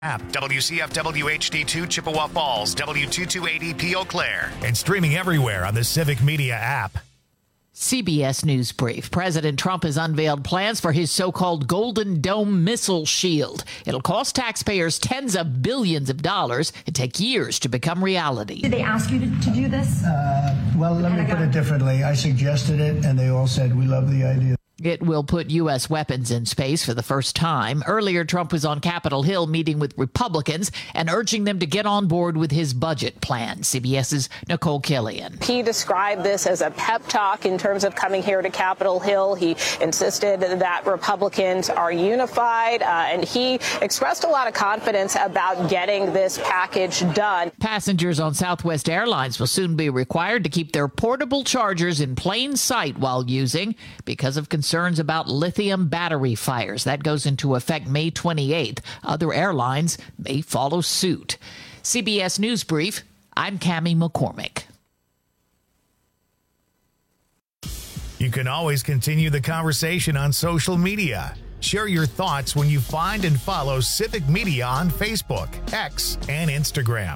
App, WCFW HD2 Chippewa Falls, W2280P Eau Claire, and streaming everywhere on the Civic Media app. CBS News Brief. President Trump has unveiled plans for his so-called Golden Dome missile shield. It'll cost taxpayers tens of billions of dollars and take years to become reality. Did they ask you to do this? Well, let me put it differently. I suggested it, and they all said, we love the idea. It will put U.S. weapons in space for the first time. Earlier, Trump was on Capitol Hill meeting with Republicans and urging them to get on board with his budget plan. CBS's Nicole Killian. He described this as a pep talk in terms of coming here to Capitol Hill. He insisted that Republicans are unified, and he expressed a lot of confidence about getting this package done. Passengers on Southwest Airlines will soon be required to keep their portable chargers in plain sight while using because of concerns about lithium battery fires. That goes into effect May 28th. Other airlines may follow suit. CBS News Brief, I'm Cammie McCormick. You can always continue the conversation on social media. Share your thoughts when you find and follow Civic Media on Facebook, X, and Instagram.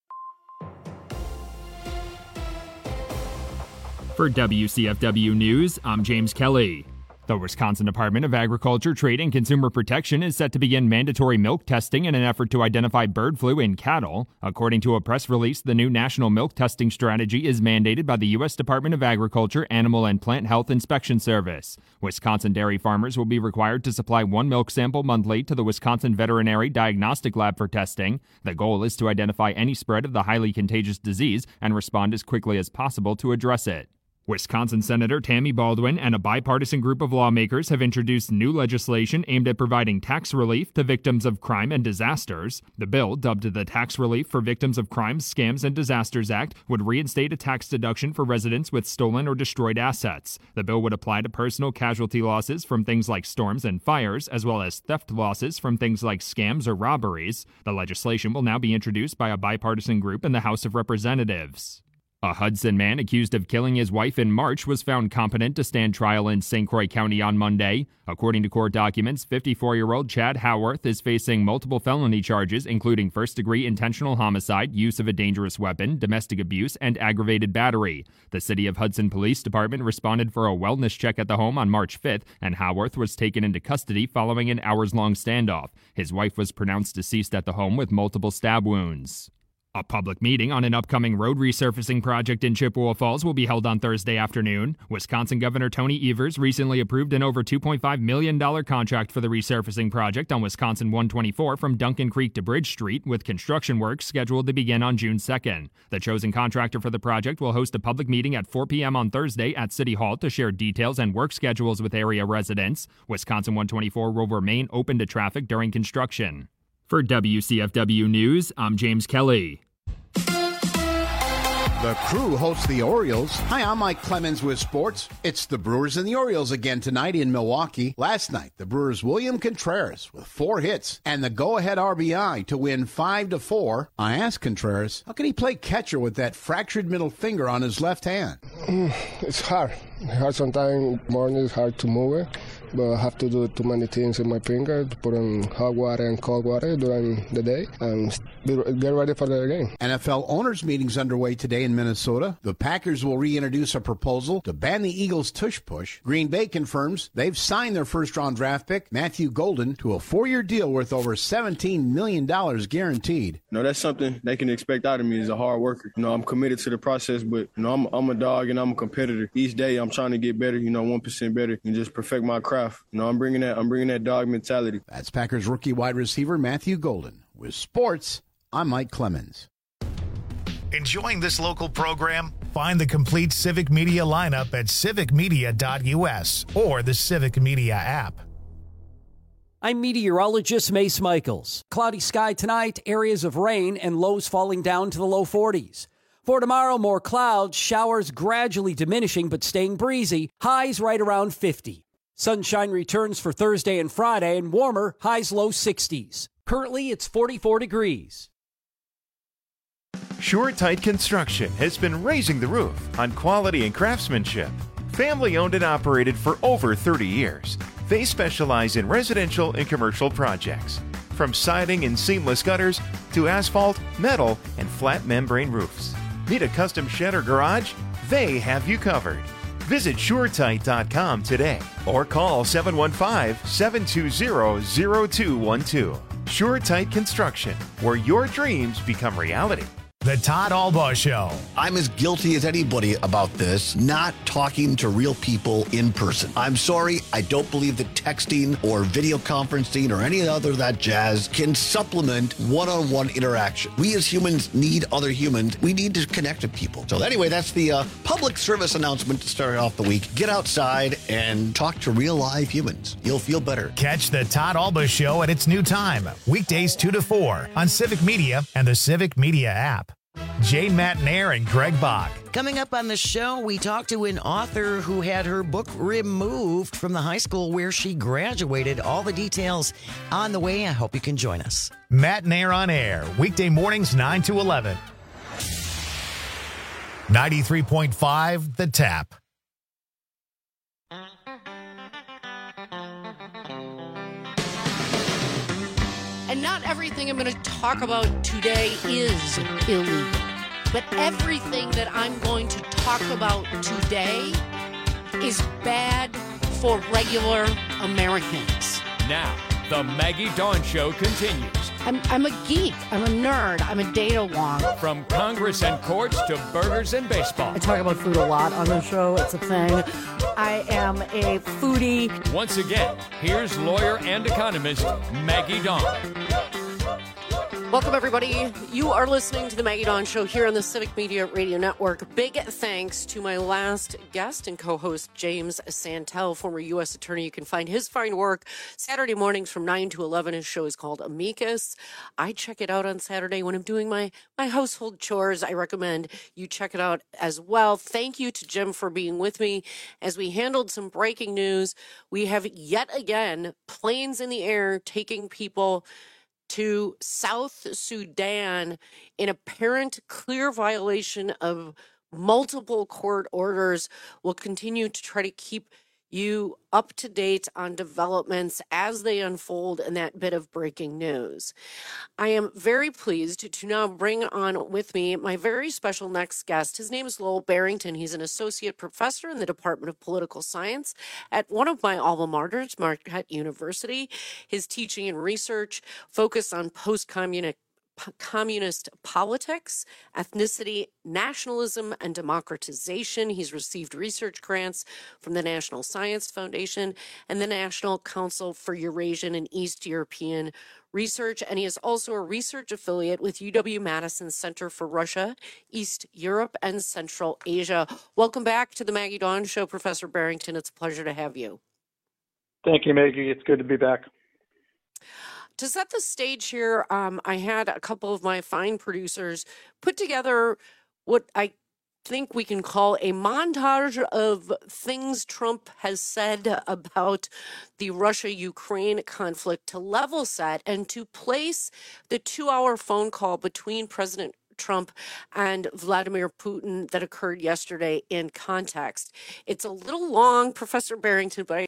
For WCFW News, I'm James Kelly. The Wisconsin Department of Agriculture, Trade, and Consumer Protection is set to begin mandatory milk testing in an effort to identify bird flu in cattle. According to a press release, the new national milk testing strategy is mandated by the U.S. Department of Agriculture Animal and Plant Health Inspection Service. Wisconsin dairy farmers will be required to supply one milk sample monthly to the Wisconsin Veterinary Diagnostic Lab for testing. The goal is to identify any spread of the highly contagious disease and respond as quickly as possible to address it. Wisconsin Senator Tammy Baldwin and a bipartisan group of lawmakers have introduced new legislation aimed at providing tax relief to victims of crime and disasters. The bill, dubbed the Tax Relief for Victims of Crimes, Scams, and Disasters Act, would reinstate a tax deduction for residents with stolen or destroyed assets. The bill would apply to personal casualty losses from things like storms and fires, as well as theft losses from things like scams or robberies. The legislation will now be introduced by a bipartisan group in the House of Representatives. A Hudson man accused of killing his wife in March was found competent to stand trial in St. Croix County on Monday. According to court documents, 54-year-old Chad Howarth is facing multiple felony charges, including first-degree intentional homicide, use of a dangerous weapon, domestic abuse, and aggravated battery. The City of Hudson Police Department responded for a wellness check at the home on March 5th, and Howarth was taken into custody following an hours-long standoff. His wife was pronounced deceased at the home with multiple stab wounds. A public meeting on an upcoming road resurfacing project in Chippewa Falls will be held on Thursday afternoon. Wisconsin Governor Tony Evers recently approved an over $2.5 million contract for the resurfacing project on Wisconsin 124 from Duncan Creek to Bridge Street, with construction work scheduled to begin on June 2nd. The chosen contractor for the project will host a public meeting at 4 p.m. on Thursday at City Hall to share details and work schedules with area residents. Wisconsin 124 will remain open to traffic during construction. For WCFW News, I'm James Kelly. The Crew hosts the Orioles. Hi, I'm Mike Clemens with sports. It's the Brewers and the Orioles again tonight in Milwaukee. Last night, the Brewers' William Contreras with 4 hits and the go-ahead RBI to win 5-4. I asked Contreras, how can he play catcher with that fractured middle finger on his left hand? It's hard. Sometimes morning it's hard to move it, but I have to do too many things in my finger, to put in hot water and cold water during the day and get ready for the game. NFL owners' meetings underway today in Minnesota. The Packers will reintroduce a proposal to ban the Eagles' tush push. Green Bay confirms they've signed their first-round draft pick, Matthew Golden, to a 4-year deal worth over $17 million guaranteed. That's something they can expect out of me as a hard worker. I'm committed to the process, but I'm a dog and I'm a competitor. Each day I'm trying to get better, 1% better, and just perfect my craft. I'm bringing that dog mentality. That's Packers rookie wide receiver Matthew Golden. With sports, I'm Mike Clemens. Enjoying this local program? Find the complete Civic Media lineup at civicmedia.us or the Civic Media app. I'm meteorologist Mace Michaels. Cloudy sky tonight, areas of rain, and lows falling down to the low 40s. For tomorrow, more clouds, showers gradually diminishing but staying breezy, highs right around 50. Sunshine returns for Thursday and Friday, and warmer, highs low 60s. Currently, it's 44 degrees. SureTight Construction has been raising the roof on quality and craftsmanship. Family owned and operated for over 30 years. They specialize in residential and commercial projects. from siding and seamless gutters to asphalt, metal, and flat membrane roofs. Need a custom shed or garage? They have you covered. Visit SureTight.com today or call 715-720-0212. SureTight Construction, where your dreams become reality. The Todd Albaugh Show. I'm as guilty as anybody about this, not talking to real people in person. I'm sorry, I don't believe that texting or video conferencing or any other of that jazz can supplement one-on-one interaction. We as humans need other humans. We need to connect to people. So anyway, that's the public service announcement to start off the week. Get outside and talk to real live humans. You'll feel better. Catch the Todd Albaugh Show at its new time, weekdays 2 to 4 on Civic Media and the Civic Media app. Jane Matnair and Greg Bach. Coming up on the show, we talk to an author who had her book removed from the high school where she graduated. All the details on the way. I hope you can join us. Matnair on air, weekday mornings 9 to 11. 93.5 The Tap. And not everything I'm going to talk about today is illegal. But everything that I'm going to talk about today is bad for regular Americans. Now, the Maggie Dawn Show continues. I'm a geek. I'm a nerd. I'm a data-wong. From Congress and courts to burgers and baseball. I talk about food a lot on the show. It's a thing. I am a foodie. Once again, here's lawyer and economist Maggie Dawn. Welcome, everybody. You are listening to the Maggie Dawn Show here on the Civic Media Radio Network. Big thanks to my last guest and co-host, James Santel, former U.S. attorney. You can find his fine work Saturday mornings from 9 to 11. His show is called Amicus. I check it out on Saturday when I'm doing my household chores. I recommend you check it out as well. Thank you to Jim for being with me as we handled some breaking news. We have yet again planes in the air taking people to South Sudan in apparent clear violation of multiple court orders. We'll continue to try to keep you up to date on developments as they unfold in that bit of breaking news. I am very pleased to now bring on with me my very special next guest. His name is Lowell Barrington. He's an associate professor in the Department of Political Science at one of my alma maters, Marquette University. His teaching and research focus on post-communist politics, ethnicity, nationalism, and democratization. He's received research grants from the National Science Foundation and the National Council for Eurasian and East European Research, and he is also a research affiliate with UW-Madison Center for Russia, East Europe, and Central Asia. Welcome back to the Maggie Dawn Show, Professor Barrington. It's a pleasure to have you. Thank you, Maggie. It's good to be back. To set the stage here, I had a couple of my fine producers put together what I think we can call a montage of things Trump has said about the Russia-Ukraine conflict to level set and to place the 2-hour phone call between President Trump and Vladimir Putin that occurred yesterday in context. It's a little long, Professor Barrington, but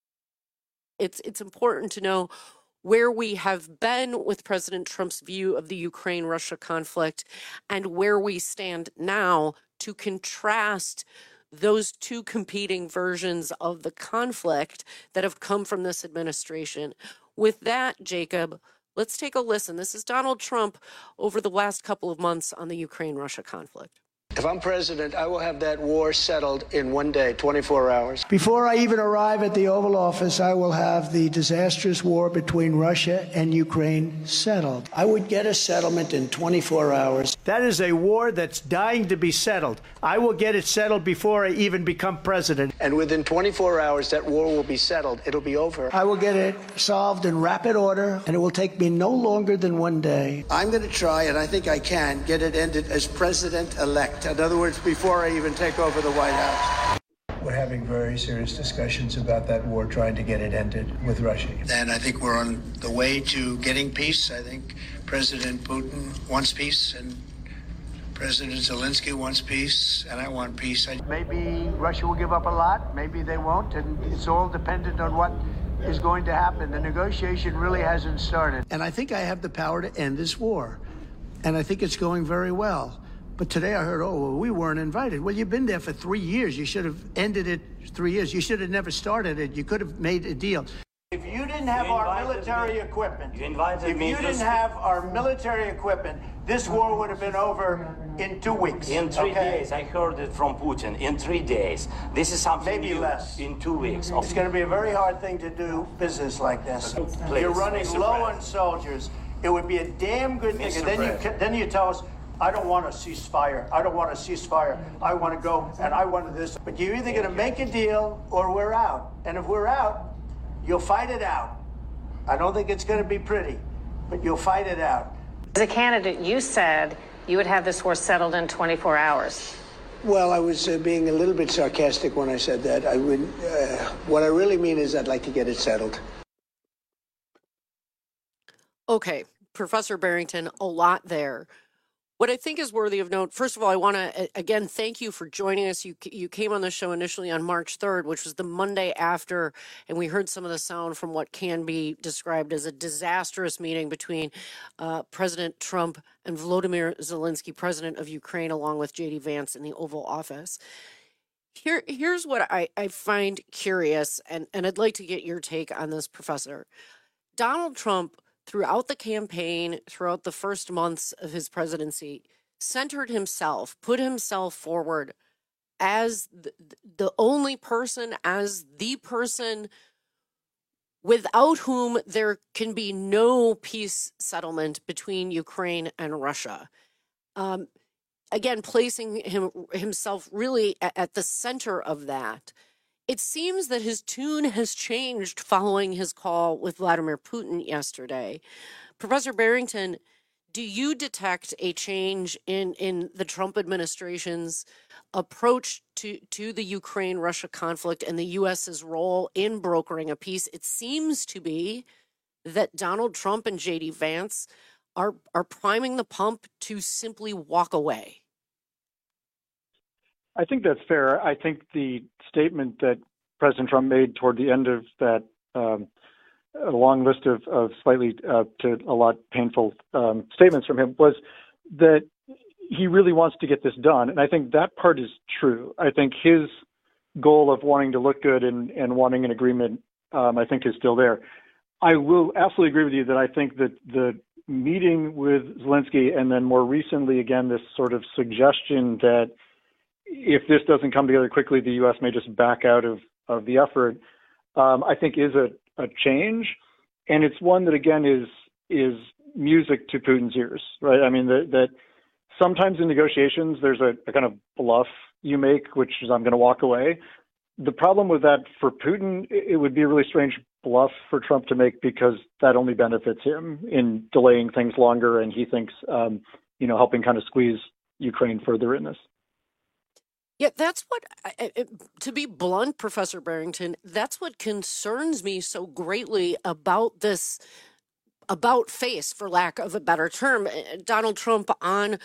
it's important to know where we have been with President Trump's view of the Ukraine-Russia conflict and where we stand now to contrast those two competing versions of the conflict that have come from this administration. With that, Jacob, let's take a listen. This is Donald Trump over the last couple of months on the Ukraine-Russia conflict. If I'm president, I will have that war settled in one day, 24 hours. Before I even arrive at the Oval Office, I will have the disastrous war between Russia and Ukraine settled. I would get a settlement in 24 hours. That is a war that's dying to be settled. I will get it settled before I even become president. And within 24 hours, that war will be settled. It'll be over. I will get it solved in rapid order, and it will take me no longer than one day. I'm going to try, and I think I can, get it ended as president-elect. In other words, before I even take over the White House. We're having very serious discussions about that war, trying to get it ended with Russia. And I think we're on the way to getting peace. I think President Putin wants peace, and President Zelensky wants peace, and I want peace. Maybe Russia will give up a lot, maybe they won't, and it's all dependent on what is going to happen. The negotiation really hasn't started. And I think I have the power to end this war. And I think it's going very well. But today I heard, oh, well, we weren't invited. Well, you've been there for 3 years. You should have ended it 3 years. You should have never started it. You could have made a deal. If you didn't have our military equipment, if you didn't have our military equipment, this war would have been over in 2 weeks. In 3 days, I heard it from Putin. In 3 days. This is something maybe new. Less. In 2 weeks. It's going to be a very hard thing to do business like this. Please, you're running Mr. low President. on soldiers. It would be a damn good thing. Mr. And then you tell us, I don't want a ceasefire. I don't want a ceasefire. I want to go and I want this. But you're either going to make a deal or we're out. And if we're out, you'll fight it out. I don't think it's going to be pretty, but you'll fight it out. As a candidate, you said you would have this war settled in 24 hours. Well, I was being a little bit sarcastic when I said that. I would. What I really mean is I'd like to get it settled. Okay, Professor Barrington, a lot there. What I think is worthy of note, first of all, I want to, again, thank you for joining us. You came on the show initially on March 3rd, which was the Monday after, and we heard some of the sound from what can be described as a disastrous meeting between President Trump and Volodymyr Zelensky, president of Ukraine, along with J.D. Vance in the Oval Office. Here's what I find curious, and I'd like to get your take on this, Professor. Donald Trump, throughout the campaign, throughout the first months of his presidency, centered himself, put himself forward as the only person, as the person without whom there can be no peace settlement between Ukraine and Russia. Again, placing himself really at the center of that. It seems that his tune has changed following his call with Vladimir Putin yesterday. Professor Barrington, do you detect a change in the Trump administration's approach to the Ukraine-Russia conflict and the U.S.'s role in brokering a peace? It seems to be that Donald Trump and J.D. Vance are priming the pump to simply walk away. I think that's fair. I think the statement that President Trump made toward the end of that a long list of slightly to a lot painful statements from him was that he really wants to get this done. And I think that part is true. I think his goal of wanting to look good and wanting an agreement, I think, is still there. I will absolutely agree with you that I think that the meeting with Zelensky and then more recently, again, this sort of suggestion that if this doesn't come together quickly, the U.S. may just back out of the effort, I think is a change. And it's one that, again, is music to Putin's ears, right? I mean, that sometimes in negotiations, there's a kind of bluff you make, which is I'm going to walk away. The problem with that for Putin, it would be a really strange bluff for Trump to make because that only benefits him in delaying things longer. And he thinks, helping kind of squeeze Ukraine further in this. Yeah, that's what, to be blunt, Professor Barrington, that's what concerns me so greatly about this about face, for lack of a better term. Donald Trump on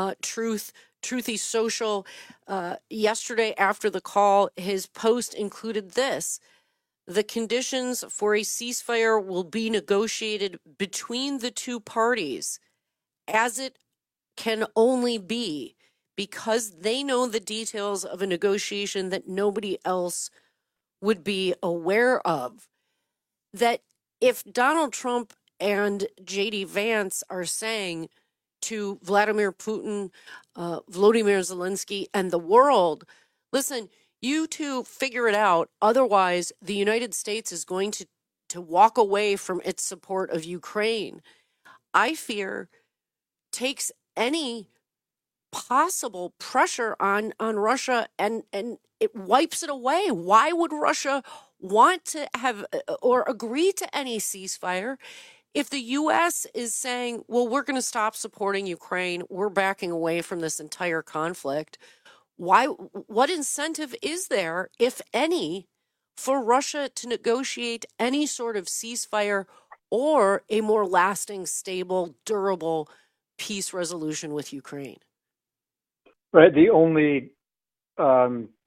Truthy Social yesterday after the call, his post included this: the conditions for a ceasefire will be negotiated between the two parties as it can only be, because they know the details of a negotiation that nobody else would be aware of. That if Donald Trump and J.D. Vance are saying to Vladimir Putin, Volodymyr Zelensky, and the world, listen, you two figure it out. Otherwise, the United States is going to walk away from its support of Ukraine, I fear takes any possible pressure on Russia and it wipes it away. Why would Russia want to have or agree to any ceasefire if the U.S. is saying, well, we're going to stop supporting Ukraine, we're backing away from this entire conflict? What incentive is there, if any, for Russia to negotiate any sort of ceasefire or a more lasting, stable, durable peace resolution with Ukraine? Right. The only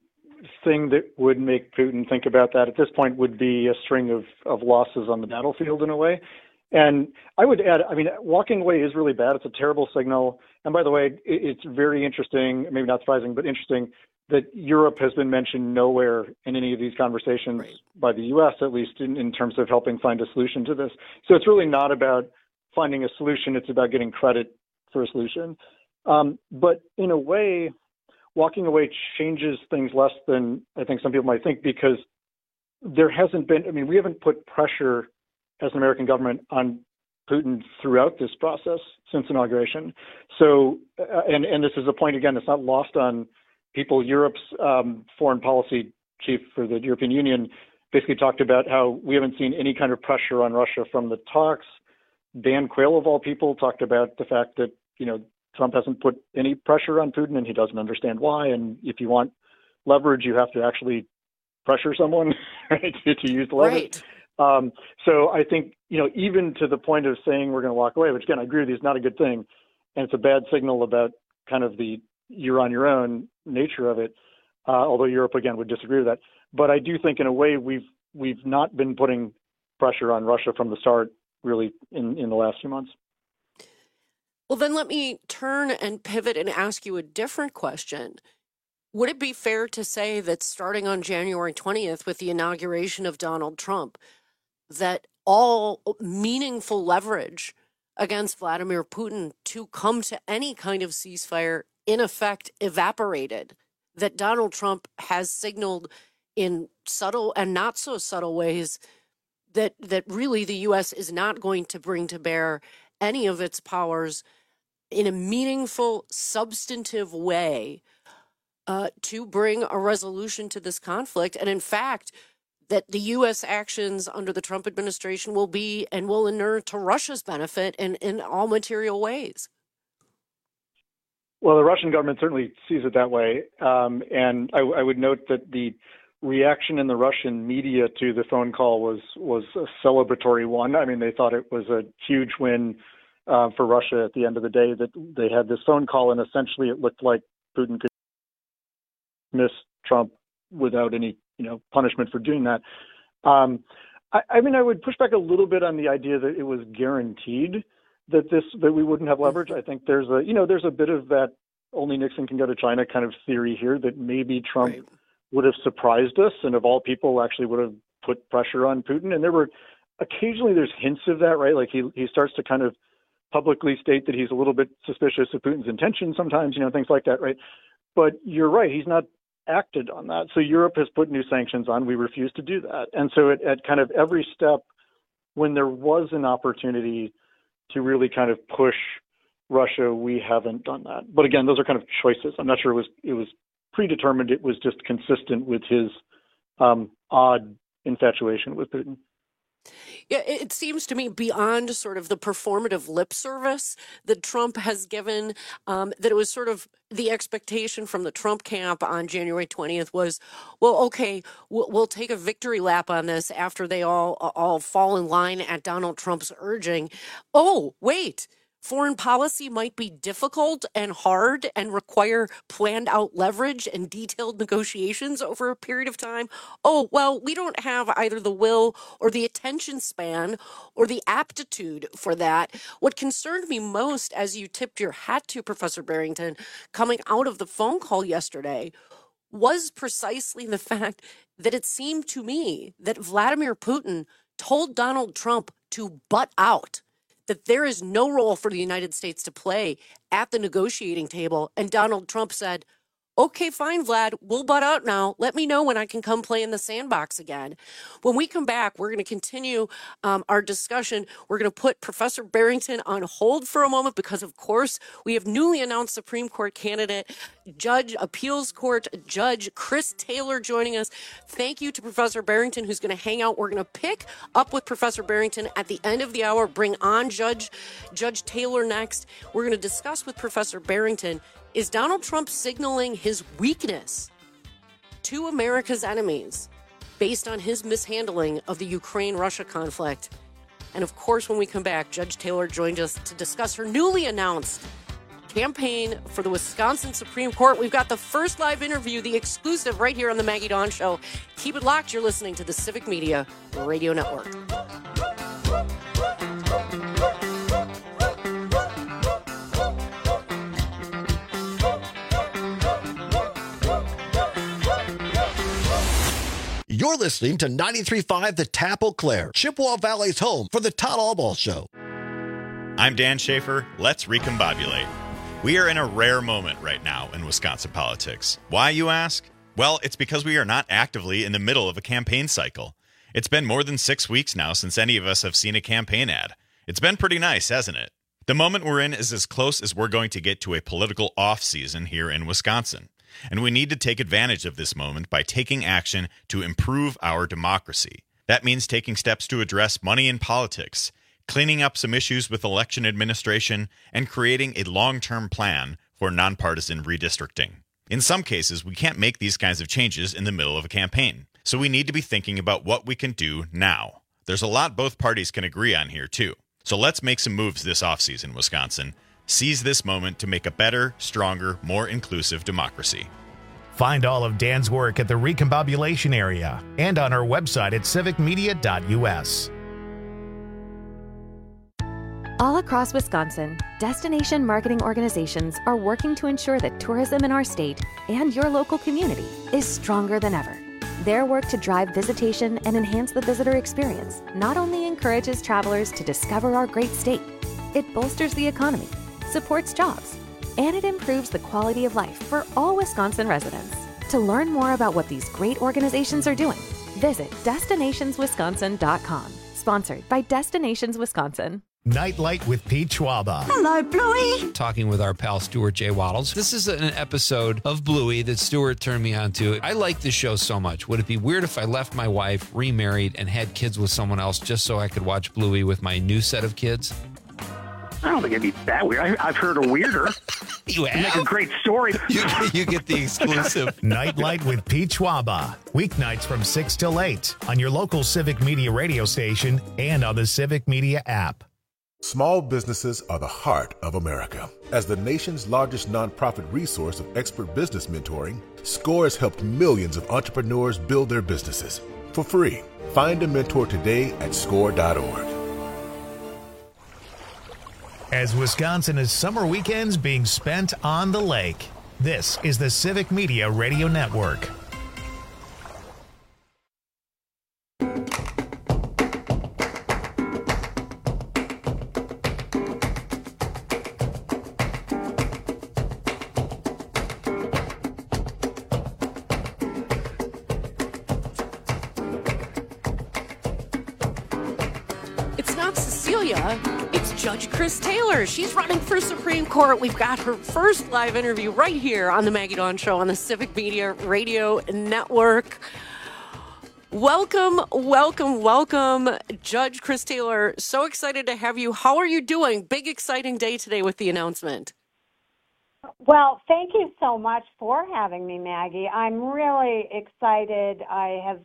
thing that would make Putin think about that at this point would be a string of losses on the battlefield in a way. And I would add, I mean, walking away is really bad. It's a terrible signal. And by the way, it's very interesting, maybe not surprising, but interesting that Europe has been mentioned nowhere in any of these conversations by the U.S., at least in terms of helping find a solution to this. So it's really not about finding a solution. It's about getting credit for a solution. But in a way, walking away changes things less than I think some people might think, because there hasn't been, I mean, we haven't put pressure as an American government on Putin throughout this process since inauguration. So, and this is a point, again, it's not lost on people. Europe's foreign policy chief for the European Union basically talked about how we haven't seen any kind of pressure on Russia from the talks. Dan Quayle, of all people, talked about the fact that, you know, Trump hasn't put any pressure on Putin and he doesn't understand why. And if you want leverage, you have to actually pressure someone right, to use the leverage. Right. So I think, you know, even to the point of saying we're going to walk away, which again, I agree with you, is not a good thing. And it's a bad signal about kind of the you're on your own nature of it, although Europe, again, would disagree with that. But I do think in a way we've not been putting pressure on Russia from the start, really, in the last few months. Well, then let me turn and pivot and ask you a different question. Would it be fair to say that starting on January 20th with the inauguration of Donald Trump, that all meaningful leverage against Vladimir Putin to come to any kind of ceasefire in effect evaporated, that Donald Trump has signaled in subtle and not so subtle ways that really the U.S. is not going to bring to bear any of its powers in a meaningful, substantive way to bring a resolution to this conflict. And in fact, that the U.S. actions under the Trump administration will be and will inure to Russia's benefit in all material ways? Well, the Russian government certainly sees it that way. And I would note that the reaction in the Russian media to the phone call was a celebratory one. I mean, they thought it was a huge win for Russia at the end of the day, that they had this phone call, and essentially it looked like Putin could miss Trump without any, you know, punishment for doing that. I mean, I would push back a little bit on the idea that it was guaranteed that we wouldn't have leverage. I think there's a bit of that only Nixon can go to China kind of theory here, that maybe Trump would have surprised us and of all people actually would have put pressure on Putin. And there were occasionally there's hints of that, right? Like he starts to kind of publicly state that he's a little bit suspicious of Putin's intentions sometimes, you know, things like that, right? But you're right, he's not acted on that. So Europe has put new sanctions on. We refuse to do that. And so at kind of every step, when there was an opportunity to really kind of push Russia, we haven't done that. But again, those are kind of choices. I'm not sure it was predetermined. It was just consistent with his odd infatuation with Putin. Yeah, it seems to me beyond sort of the performative lip service that Trump has given, that it was sort of the expectation from the Trump camp on January 20th was, well, okay, we'll take a victory lap on this after they all fall in line at Donald Trump's urging. Oh, wait. Foreign policy might be difficult and hard and require planned out leverage and detailed negotiations over a period of time. Oh, well, we don't have either the will or the attention span or the aptitude for that. What concerned me most, as you tipped your hat to, Professor Barrington, coming out of the phone call yesterday, was precisely the fact that it seemed to me that Vladimir Putin told Donald Trump to butt out, that there is no role for the United States to play at the negotiating table. And Donald Trump said, okay, fine, Vlad, we'll butt out now. Let me know when I can come play in the sandbox again. When we come back, we're going to continue our discussion. We're going to put Professor Barrington on hold for a moment because, of course, we have newly announced Supreme Court candidate, Appeals Court Judge Chris Taylor joining us. Thank you to Professor Barrington, who's going to hang out. We're going to pick up with Professor Barrington at the end of the hour, bring on Judge Taylor next. We're going to discuss with Professor Barrington, is Donald Trump signaling his weakness to America's enemies based on his mishandling of the Ukraine-Russia conflict? And of course, when we come back, Judge Taylor joined us to discuss her newly announced campaign for the Wisconsin Supreme Court. We've got the first live interview, the exclusive right here on the Maggie Dawn Show. Keep it locked. You're listening to the Civic Media Radio Network. You're listening to 93.5 The Tap Eau Claire, Chippewa Valley's home for the Todd Albaugh Show. I'm Dan Schaefer. Let's recombobulate. We are in a rare moment right now in Wisconsin politics. Why, you ask? Well, it's because we are not actively in the middle of a campaign cycle. It's been more than 6 weeks now since any of us have seen a campaign ad. It's been pretty nice, hasn't it? The moment we're in is as close as we're going to get to a political off-season here in Wisconsin. And we need to take advantage of this moment by taking action to improve our democracy. That means taking steps to address money in politics, cleaning up some issues with election administration, and creating a long-term plan for nonpartisan redistricting. In some cases, we can't make these kinds of changes in the middle of a campaign, so we need to be thinking about what we can do now. There's a lot both parties can agree on here, too. So let's make some moves this offseason, Wisconsin. Seize this moment to make a better, stronger, more inclusive democracy. Find all of Dan's work at the Recombobulation area and on our website at civicmedia.us. All across Wisconsin, destination marketing organizations are working to ensure that tourism in our state and your local community is stronger than ever. Their work to drive visitation and enhance the visitor experience not only encourages travelers to discover our great state, it bolsters the economy, supports jobs, and it improves the quality of life for all Wisconsin residents. To learn more about what these great organizations are doing, visit destinationswisconsin.com. Sponsored by Destinations Wisconsin. Nightlight with Pete Schwaba. Hello, Bluey. Talking with our pal Stuart J. Waddles. This is an episode of Bluey that Stuart turned me on to. I like this show so much. Would it be weird if I left my wife, remarried, and had kids with someone else just so I could watch Bluey with my new set of kids? I don't think it'd be that weird. I've heard a weirder. You have? Make a great story. You get the exclusive. Nightlight with Pete Schwaba. Weeknights from 6 till 8 on your local Civic Media radio station and on the Civic Media app. Small businesses are the heart of America. As the nation's largest nonprofit resource of expert business mentoring, SCORE has helped millions of entrepreneurs build their businesses for free. Find a mentor today at score.org. As Wisconsin is summer weekends being spent on the lake, this is the Civic Media Radio Network. It's not Cecilia. It's Judge Chris Taylor. She's running for Supreme Court. We've got her first live interview right here on the Maggie Dawn Show on the Civic Media Radio Network. Welcome, welcome, welcome, Judge Chris Taylor. So excited to have you. How are you doing? Big, exciting day today with the announcement. Well, thank you so much for having me, Maggie. I'm really excited. I have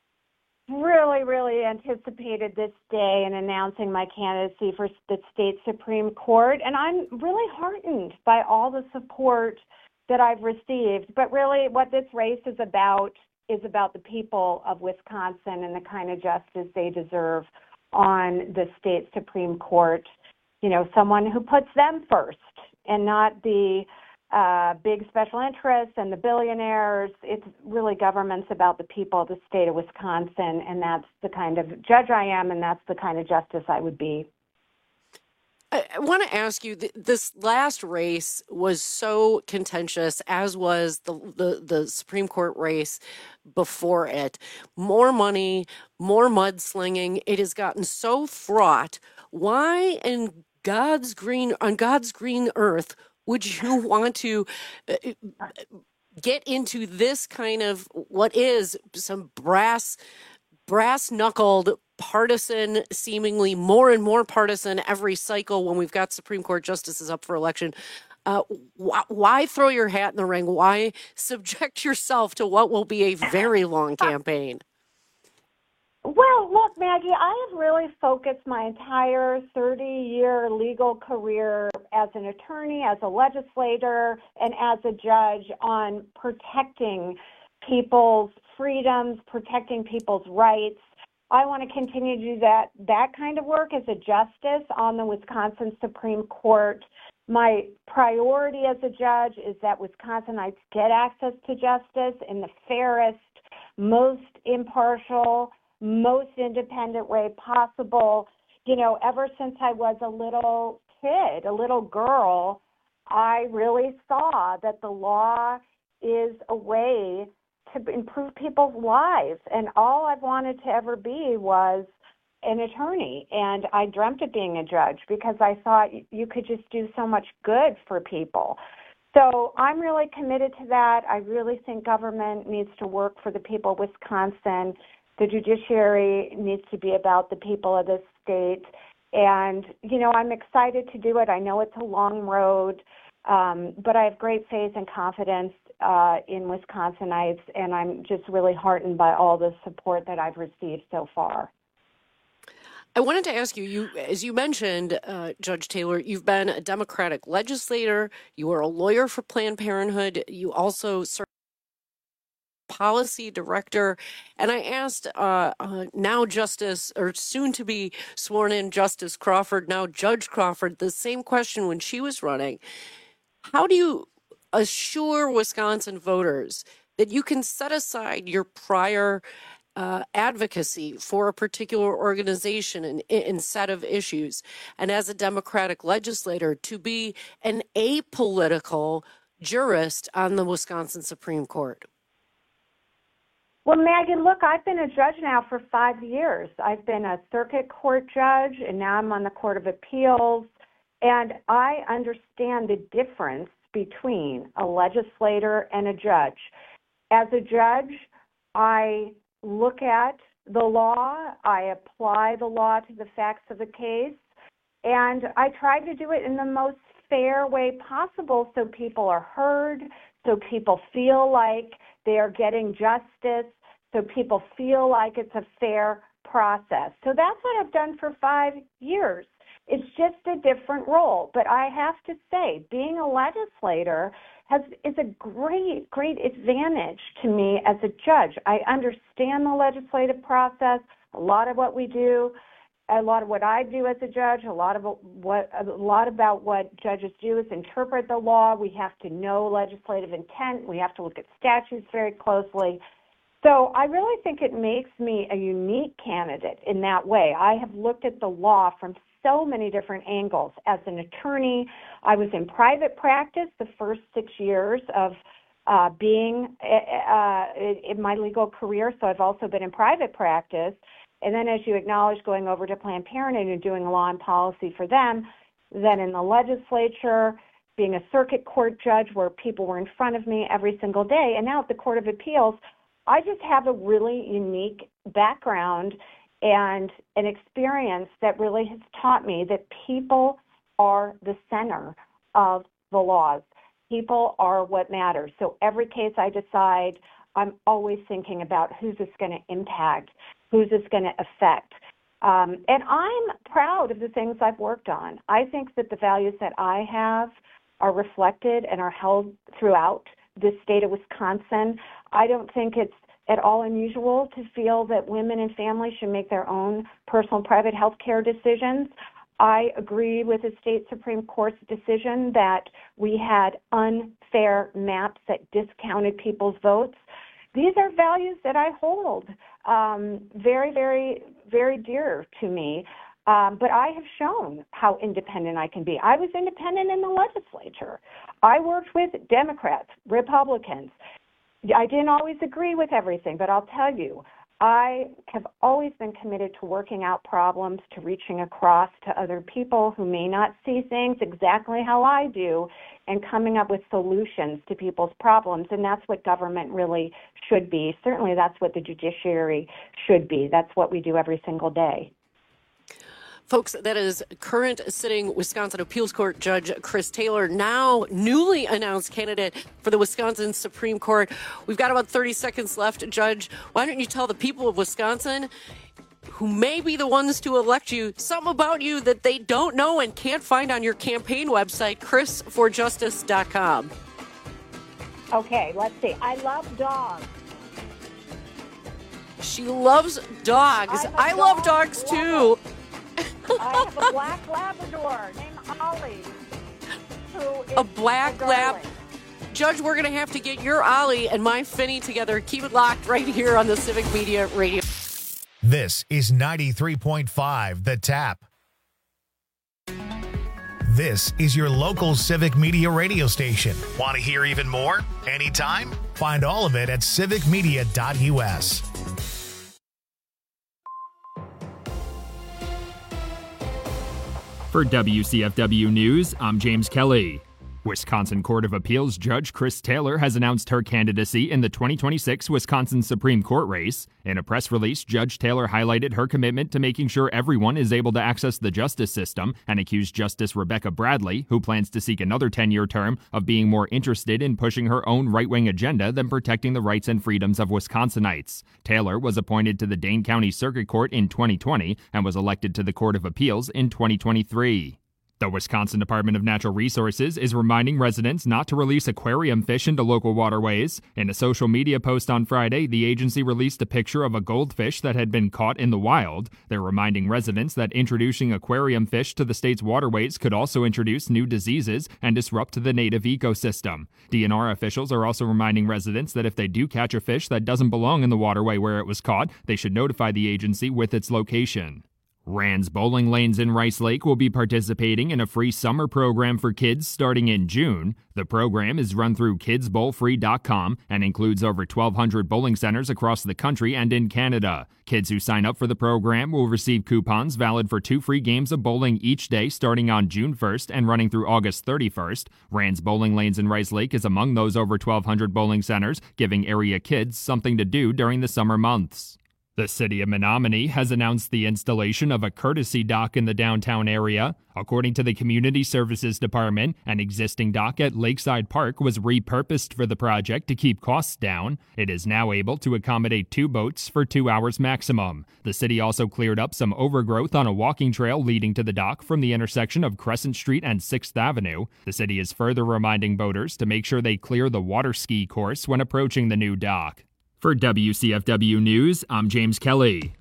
really anticipated this day and announcing my candidacy for the state Supreme Court, and I'm really heartened by all the support that I've received. But really what this race is about the people of Wisconsin and the kind of justice they deserve on the state Supreme Court. You know, someone who puts them first and not the big special interests and the billionaires. It's really government's about the people of the state of Wisconsin, and that's the kind of judge I am, and that's the kind of justice I would be. I want to ask you, this last race was so contentious, as was the Supreme Court race before it. More money, more mudslinging. It has gotten so fraught. Why on God's green earth would you want to get into this kind of what is some brass-knuckled, partisan, seemingly more and more partisan every cycle when we've got Supreme Court justices up for election? Why throw your hat in the ring? Why subject yourself to what will be a very long campaign? Well, look, Maggie, I have really focused my entire 30-year legal career as an attorney, as a legislator, and as a judge on protecting people's freedoms, protecting people's rights. I want to continue to do that kind of work as a justice on the Wisconsin Supreme Court. My priority as a judge is that Wisconsinites get access to justice in the fairest, most impartial, most independent way possible. You know, ever since I was a little kid, a little girl, I really saw that the law is a way to improve people's lives. And all I wanted to ever be was an attorney. And I dreamt of being a judge because I thought you could just do so much good for people. So I'm really committed to that. I really think government needs to work for the people of Wisconsin. The judiciary needs to be about the people of this state. And, you know, I'm excited to do it. I know it's a long road, but I have great faith and confidence in Wisconsinites, and I'm just really heartened by all the support that I've received so far. I wanted to ask you, as you mentioned, Judge Taylor, you've been a Democratic legislator. You were a lawyer for Planned Parenthood. You also served policy director. And I asked now Justice, or soon to be sworn in Justice Crawford, now Judge Crawford, the same question when she was running. How do you assure Wisconsin voters that you can set aside your prior advocacy for a particular organization and set of issues, and as a Democratic legislator to be an apolitical jurist on the Wisconsin Supreme Court? Well, Maggie, look, I've been a judge now for 5 years. I've been a circuit court judge, and now I'm on the Court of Appeals, and I understand the difference between a legislator and a judge. As a judge, I look at the law, I apply the law to the facts of the case, and I try to do it in the most fair way possible so people are heard, so people feel like they are getting justice, so people feel like it's a fair process. So that's what I've done for 5 years. It's just a different role. But I have to say, being a legislator is a great, great advantage to me as a judge. I understand the legislative process, a lot of what we do, a lot of what I do as a judge, a lot about what judges do is interpret the law. We have to know legislative intent. We have to look at statutes very closely. So I really think it makes me a unique candidate in that way. I have looked at the law from so many different angles. As an attorney, I was in private practice the first 6 years of being in my legal career, so I've also been in private practice. And then, as you acknowledged, going over to Planned Parenthood and doing law and policy for them, then in the legislature, being a circuit court judge where people were in front of me every single day, and now at the Court of Appeals, I just have a really unique background and an experience that really has taught me that people are the center of the laws. People are what matters. So every case I decide, I'm always thinking about who's this going to impact, who's this going to affect. And I'm proud of the things I've worked on. I think that the values that I have are reflected and are held throughout the state of Wisconsin. I don't think it's at all unusual to feel that women and families should make their own personal and private health care decisions. I agree with the state Supreme Court's decision that we had unfair maps that discounted people's votes. These are values that I hold very, very, very dear to me. But I have shown how independent I can be. I was independent in the legislature. I worked with Democrats, Republicans. I didn't always agree with everything, but I'll tell you, I have always been committed to working out problems, to reaching across to other people who may not see things exactly how I do, and coming up with solutions to people's problems. And that's what government really should be. Certainly that's what the judiciary should be. That's what we do every single day. Folks, that is current sitting Wisconsin Appeals Court Judge Chris Taylor, now newly announced candidate for the Wisconsin Supreme Court. We've got about 30 seconds left. Judge, why don't you tell the people of Wisconsin, who may be the ones to elect you, something about you that they don't know and can't find on your campaign website, chrisforjustice.com. Okay, let's see. I love dogs. She loves dogs. I love dogs, too. I have a black Labrador named Ollie. A black lab. Judge, we're going to have to get your Ollie and my Finny together. Keep it locked right here on the Civic Media Radio. This is 93.5 The Tap. This is your local Civic Media radio station. Want to hear even more? Anytime? Find all of it at civicmedia.us. For WCFW News, I'm James Kelly. Wisconsin Court of Appeals Judge Chris Taylor has announced her candidacy in the 2026 Wisconsin Supreme Court race. In a press release, Judge Taylor highlighted her commitment to making sure everyone is able to access the justice system and accused Justice Rebecca Bradley, who plans to seek another 10-year term, of being more interested in pushing her own right-wing agenda than protecting the rights and freedoms of Wisconsinites. Taylor was appointed to the Dane County Circuit Court in 2020 and was elected to the Court of Appeals in 2023. The Wisconsin Department of Natural Resources is reminding residents not to release aquarium fish into local waterways. In a social media post on Friday, the agency released a picture of a goldfish that had been caught in the wild. They're reminding residents that introducing aquarium fish to the state's waterways could also introduce new diseases and disrupt the native ecosystem. DNR officials are also reminding residents that if they do catch a fish that doesn't belong in the waterway where it was caught, they should notify the agency with its location. Rand's Bowling Lanes in Rice Lake will be participating in a free summer program for kids starting in June. The program is run through kidsbowlfree.com and includes over 1,200 bowling centers across the country and in Canada. Kids who sign up for the program will receive coupons valid for 2 free games of bowling each day starting on June 1st and running through August 31st. Rand's Bowling Lanes in Rice Lake is among those over 1,200 bowling centers, giving area kids something to do during the summer months. The city of Menominee has announced the installation of a courtesy dock in the downtown area. According to the Community Services Department, an existing dock at Lakeside Park was repurposed for the project to keep costs down. It is now able to accommodate 2 boats for 2 hours maximum. The city also cleared up some overgrowth on a walking trail leading to the dock from the intersection of Crescent Street and 6th Avenue. The city is further reminding boaters to make sure they clear the water ski course when approaching the new dock. For WCFW News, I'm James Kelly.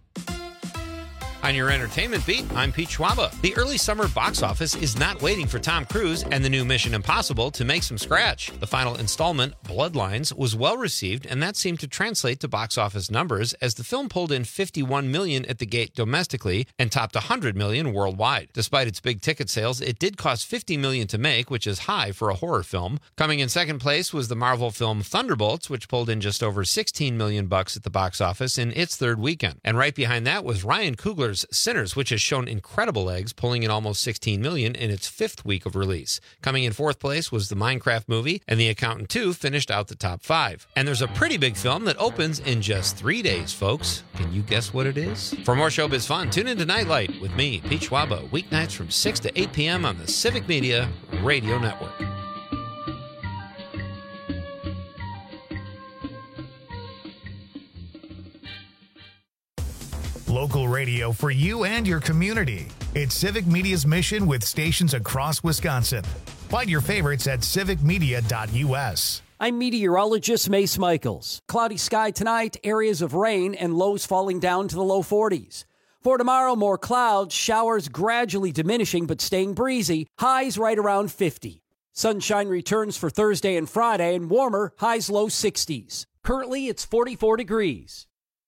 On your entertainment beat, I'm Pete Schwaba. The early summer box office is not waiting for Tom Cruise and the new Mission Impossible to make some scratch. The final installment, Bloodlines, was well received, and that seemed to translate to box office numbers as the film pulled in $51 million at the gate domestically and topped $100 million worldwide. Despite its big ticket sales, it did cost $50 million to make, which is high for a horror film. Coming in second place was the Marvel film Thunderbolts, which pulled in just over $16 million at the box office in its third weekend. And right behind that was Ryan Coogler's Sinners, which has shown incredible legs, pulling in almost $16 million in its 5th week of release. Coming in 4th place was the Minecraft movie, and The Accountant 2 finished out the top 5. And there's a pretty big film that opens in just 3 days, folks. Can you guess what it is? For more showbiz fun, tune into Nightlight with me, Pete Schwaba, weeknights from 6 to 8 p.m. on the Civic Media Radio Network. Local radio for you and your community. It's Civic Media's mission with stations across Wisconsin. Find your favorites at civicmedia.us. I'm meteorologist Mace Michaels. Cloudy sky tonight, areas of rain, and lows falling down to the low 40s. For tomorrow, more clouds, showers gradually diminishing but staying breezy, highs right around 50. Sunshine returns for Thursday and Friday, and warmer, highs low 60s. Currently, it's 44 degrees.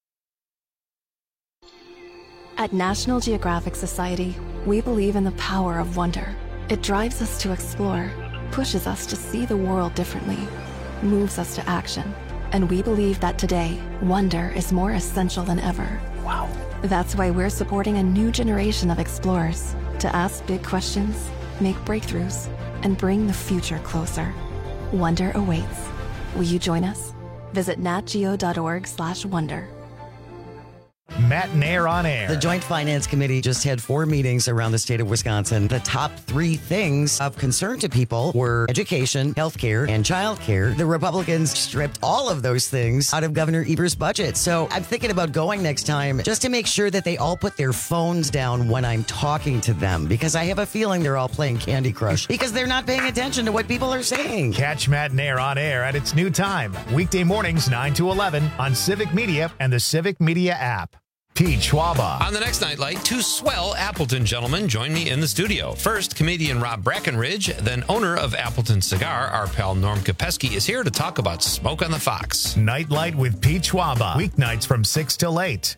At National Geographic Society, we believe in the power of wonder. It drives us to explore, pushes us to see the world differently, moves us to action. And we believe that today, wonder is more essential than ever. Wow. That's why we're supporting a new generation of explorers to ask big questions, make breakthroughs, and bring the future closer. Wonder awaits. Will you join us? Visit natgeo.org/wonder. Matt and Air on Air. The Joint Finance Committee just had 4 meetings around the state of Wisconsin. The top 3 things of concern to people were education, healthcare, and childcare. The Republicans stripped all of those things out of Governor Evers' budget. So I'm thinking about going next time just to make sure that they all put their phones down when I'm talking to them, because I have a feeling they're all playing Candy Crush because they're not paying attention to what people are saying. Catch Matt and Air on Air at its new time, weekday mornings 9 to 11 on Civic Media and the Civic Media app. Pete Schwaba. On the next Nightlight, 2 swell Appleton gentlemen join me in the studio. First, comedian Rob Brackenridge, then owner of Appleton Cigar, our pal Norm Kopesky, is here to talk about Smoke on the Fox. Nightlight with Pete Schwaba, weeknights from 6 till 8.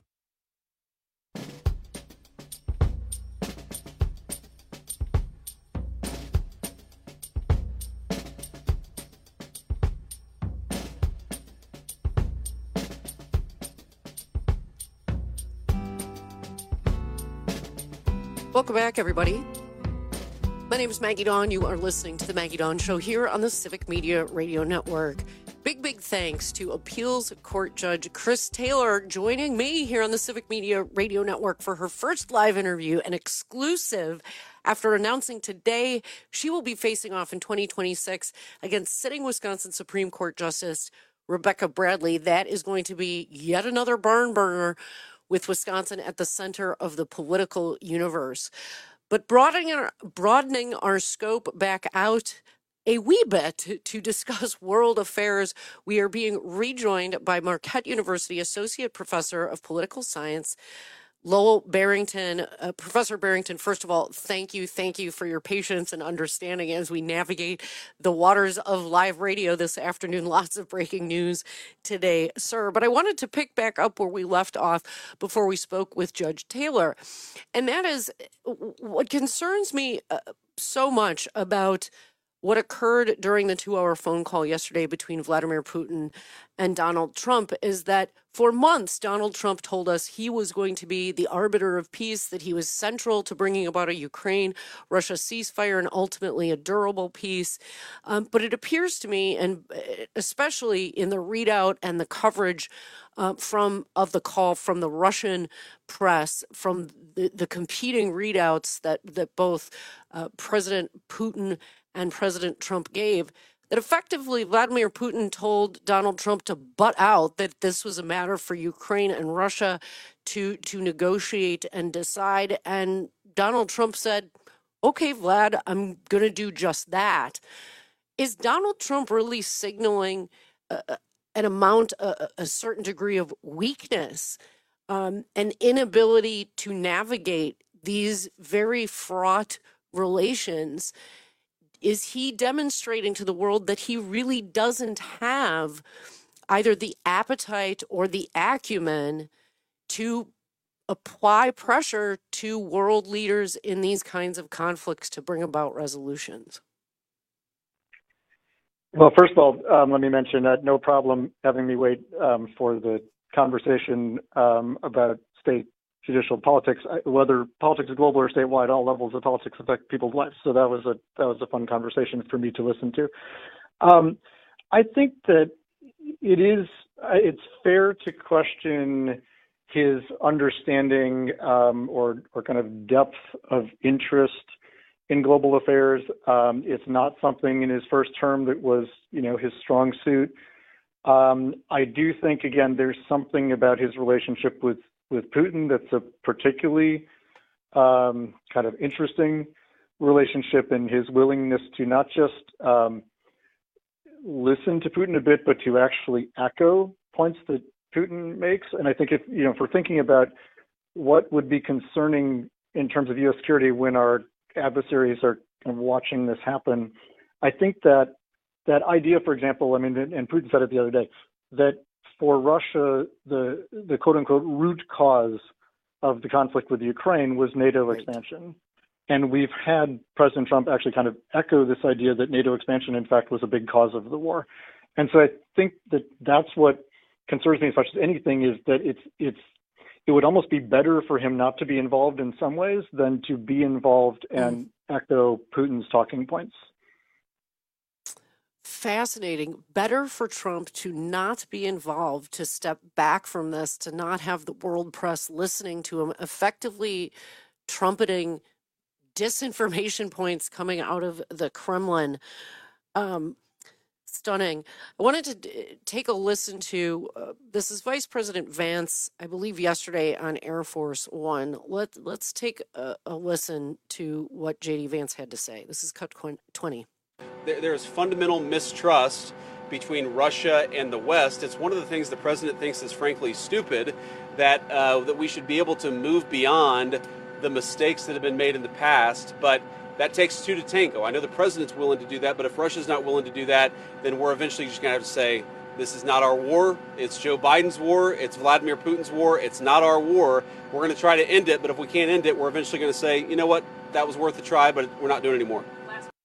Welcome back, everybody. My name is Maggie Dawn. You are listening to The Maggie Dawn Show here on the Civic Media Radio Network. Big thanks to Appeals Court Judge Chris Taylor joining me here on the Civic Media Radio Network for her first live interview, an exclusive, after announcing today she will be facing off in 2026 against sitting Wisconsin Supreme Court Justice Rebecca Bradley. That is going to be yet another barn burner with Wisconsin at the center of the political universe. But broadening our scope back out a wee bit to discuss world affairs, we are being rejoined by Marquette University Associate Professor of Political Science, Lowell Barrington. Professor Barrington, first of all, thank you for your patience and understanding as we navigate the waters of live radio this afternoon. Lots of breaking news today, sir. But I wanted to pick back up where we left off before we spoke with Judge Taylor. And that is what concerns me so much about what occurred during the 2-hour phone call yesterday between Vladimir Putin and Donald Trump is that for months, Donald Trump told us he was going to be the arbiter of peace, that he was central to bringing about a Ukraine-Russia ceasefire and ultimately a durable peace. But it appears to me, and especially in the readout and the coverage of the call from the Russian press, from the competing readouts that both President Putin and President Trump gave, that effectively Vladimir Putin told Donald Trump to butt out, that this was a matter for Ukraine and Russia to negotiate and decide. And Donald Trump said, okay, Vlad, I'm going to do just that. Is Donald Trump really signaling a certain degree of weakness, an inability to navigate these very fraught relations? Is he demonstrating to the world that he really doesn't have either the appetite or the acumen to apply pressure to world leaders in these kinds of conflicts to bring about resolutions? Well, first of all, let me mention that no problem having me wait for the conversation about state judicial politics, whether politics is global or statewide, all levels of politics affect people's lives. So that was a fun conversation for me to listen to. I think that it's fair to question his understanding or kind of depth of interest in global affairs. It's not something in his first term that was, his strong suit. I do think, again, there's something about his relationship with Putin that's a particularly kind of interesting relationship, and his willingness to not just listen to Putin a bit, but to actually echo points that Putin makes. And I think if we're thinking about what would be concerning in terms of U.S. security when our adversaries are kind of watching this happen, I think that idea, for example, and Putin said it the other day, that for Russia, the quote-unquote root cause of the conflict with Ukraine was NATO expansion. And we've had President Trump actually kind of echo this idea that NATO expansion, in fact, was a big cause of the war. And so I think that that's what concerns me as much as anything, is that it would almost be better for him not to be involved in some ways than to be involved and echo Putin's talking points. fascinating. Better for Trump to not be involved, to step back from this, to not have the world press listening to him, effectively trumpeting disinformation points coming out of the Kremlin. Stunning. I wanted to take a listen to, this is Vice President Vance, I believe yesterday on Air Force One. Let's take a listen to what J.D. Vance had to say. This is cut 20. There is fundamental mistrust between Russia and the West. It's one of the things the president thinks is frankly stupid, that we should be able to move beyond the mistakes that have been made in the past, but that takes two to tango. I know the president's willing to do that, but if Russia's not willing to do that, then we're eventually just going to have to say, this is not our war. It's Joe Biden's war. It's Vladimir Putin's war. It's not our war. We're going to try to end it, but if we can't end it, we're eventually going to say, you know what, that was worth a try, but we're not doing it anymore.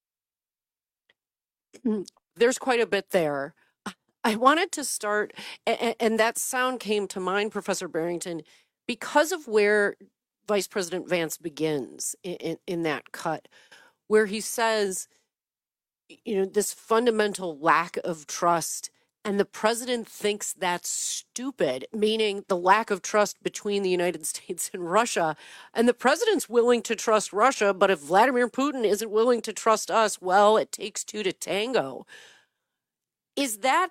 There's quite a bit there. I wanted to start, and that sound came to mind, Professor Barrington, because of where Vice President Vance begins in that cut, where he says, this fundamental lack of trust, and the president thinks that's stupid, meaning the lack of trust between the United States and Russia. And the president's willing to trust Russia, but if Vladimir Putin isn't willing to trust us, well, it takes two to tango. Is that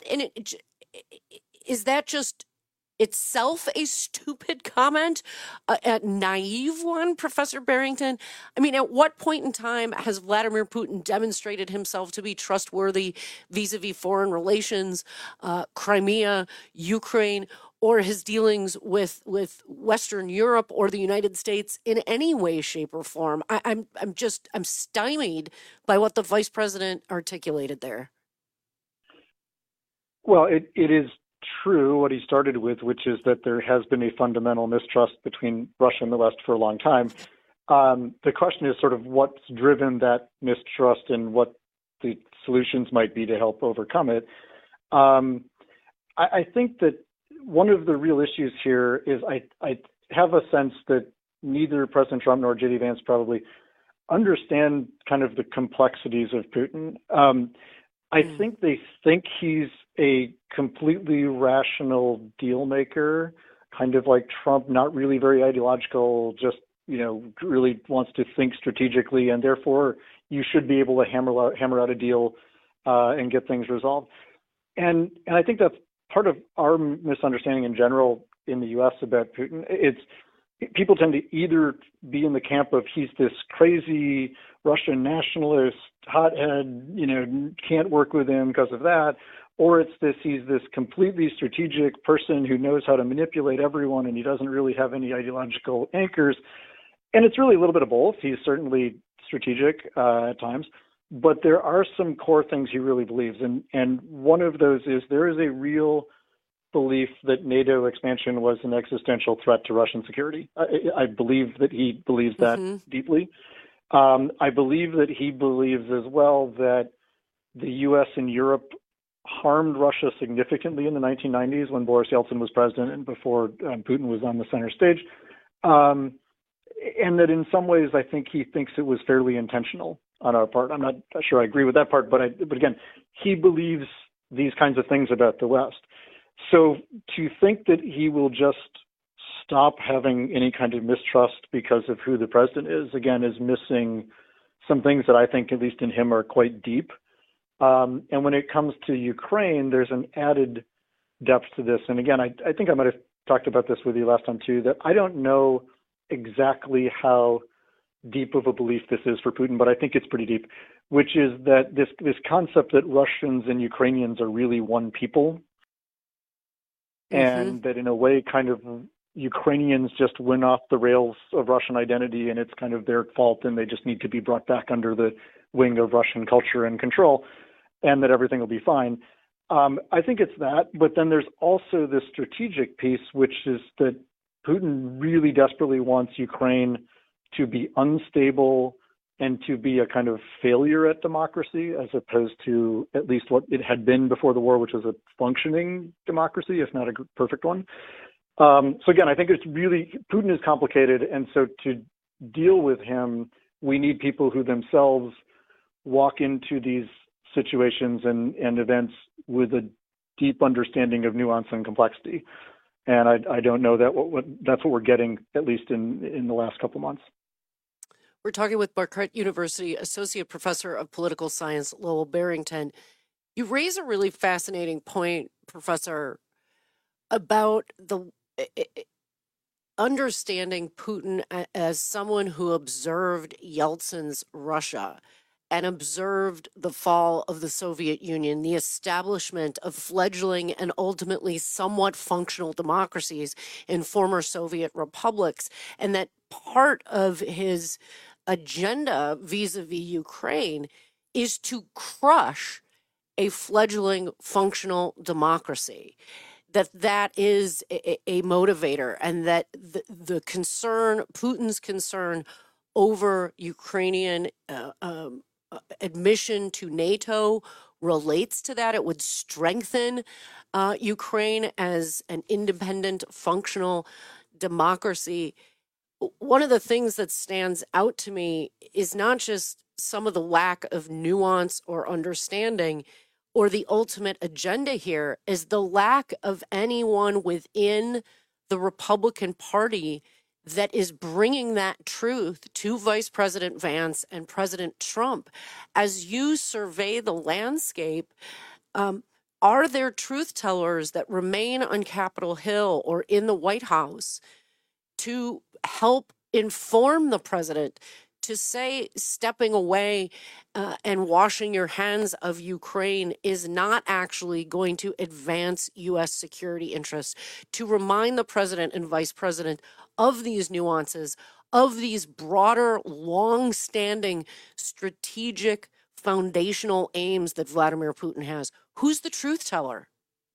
just itself a stupid comment, a naive one, Professor Barrington? I mean, at what point in time has Vladimir Putin demonstrated himself to be trustworthy vis-a-vis foreign relations, Crimea, Ukraine, or his dealings with Western Europe or the United States in any way, shape, or form? I'm stymied by what the vice president articulated there. Well, it is true what he started with, which is that there has been a fundamental mistrust between Russia and the West for a long time. The question is sort of what's driven that mistrust and what the solutions might be to help overcome it. I think that one of the real issues here is I have a sense that neither President Trump nor J.D. Vance probably understand kind of the complexities of Putin. I think they think he's a completely rational deal maker, kind of like Trump, not really very ideological, just, really wants to think strategically, and therefore you should be able to hammer out a deal and get things resolved. And I think that's part of our misunderstanding in general in the U.S. about Putin. People tend to either be in the camp of he's this crazy Russian nationalist, hothead, can't work with him because of that, or he's this completely strategic person who knows how to manipulate everyone and he doesn't really have any ideological anchors. And it's really a little bit of both. He's certainly strategic at times, but there are some core things he really believes. And one of those is there is a real belief that NATO expansion was an existential threat to Russian security. I believe that he believes that deeply. I believe that he believes as well that the U.S. and Europe harmed Russia significantly in the 1990s when Boris Yeltsin was president and before Putin was on the center stage. And that in some ways, I think he thinks it was fairly intentional on our part. I'm not sure I agree with that part, but again, he believes these kinds of things about the West. So to think that he will just stop having any kind of mistrust because of who the president is, again, is missing some things that I think, at least in him, are quite deep. And when it comes to Ukraine, there's an added depth to this. And again, I think I might have talked about this with you last time too, that I don't know exactly how deep of a belief this is for Putin, but I think it's pretty deep, which is that this concept that Russians and Ukrainians are really one people, and that in a way kind of Ukrainians just went off the rails of Russian identity and it's kind of their fault and they just need to be brought back under the wing of Russian culture and control and that everything will be fine. I think it's that, but then there's also this strategic piece, which is that Putin really desperately wants Ukraine to be unstable and to be a kind of failure at democracy, as opposed to at least what it had been before the war, which was a functioning democracy, if not a perfect one. So again, I think it's really, Putin is complicated. And so to deal with him, we need people who themselves walk into these situations and events with a deep understanding of nuance and complexity. And I don't know that that's what we're getting, at least in the last couple months. We're talking with Marquette University Associate Professor of Political Science, Lowell Barrington. You raise a really fascinating point, Professor, about the understanding Putin as someone who observed Yeltsin's Russia and observed the fall of the Soviet Union, the establishment of fledgling and ultimately somewhat functional democracies in former Soviet republics, and that part of his agenda vis-a-vis Ukraine is to crush a fledgling functional democracy. That is a motivator, and that the concern, Putin's concern over Ukrainian admission to NATO relates to that. It would strengthen Ukraine as an independent, functional democracy. One of the things that stands out to me is not just some of the lack of nuance or understanding, or the ultimate agenda here is the lack of anyone within the Republican Party that is bringing that truth to Vice President Vance and President Trump. As you survey the landscape, are there truth tellers that remain on Capitol Hill or in the White House to help inform the president, to say stepping away and washing your hands of Ukraine is not actually going to advance U.S. security interests, to remind the president and vice president of these nuances, of these broader, long-standing strategic foundational aims that Vladimir Putin has? Who's the truth teller?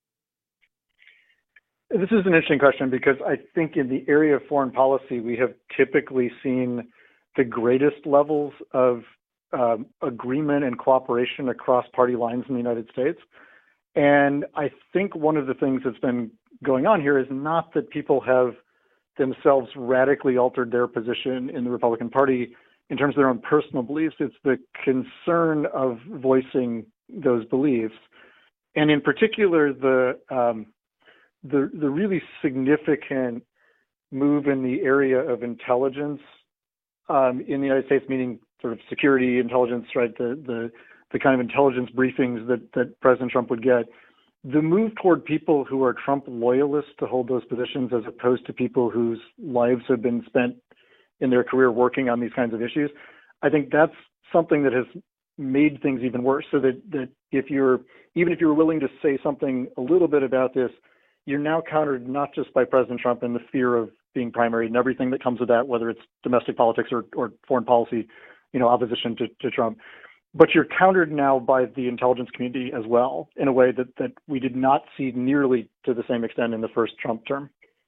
This is an interesting question, because I think in the area of foreign policy, we have typically seen the greatest levels of agreement and cooperation across party lines in the United States. And I think one of the things that's been going on here is not that people have themselves radically altered their position in the Republican Party in terms of their own personal beliefs. It's the concern of voicing those beliefs. And in particular, the really significant move in the area of intelligence in the United States, meaning sort of security intelligence, right? The kind of intelligence briefings that President Trump would get. The move toward people who are Trump loyalists to hold those positions, as opposed to people whose lives have been spent in their career working on these kinds of issues, I think that's something that has made things even worse. So that even if you're willing to say something a little bit about this, you're now countered not just by President Trump and the fear of being primaried and everything that comes with that, whether it's domestic politics or foreign policy, opposition to Trump, but you're countered now by the intelligence community as well, in a way that we did not see nearly to the same extent in the first Trump term.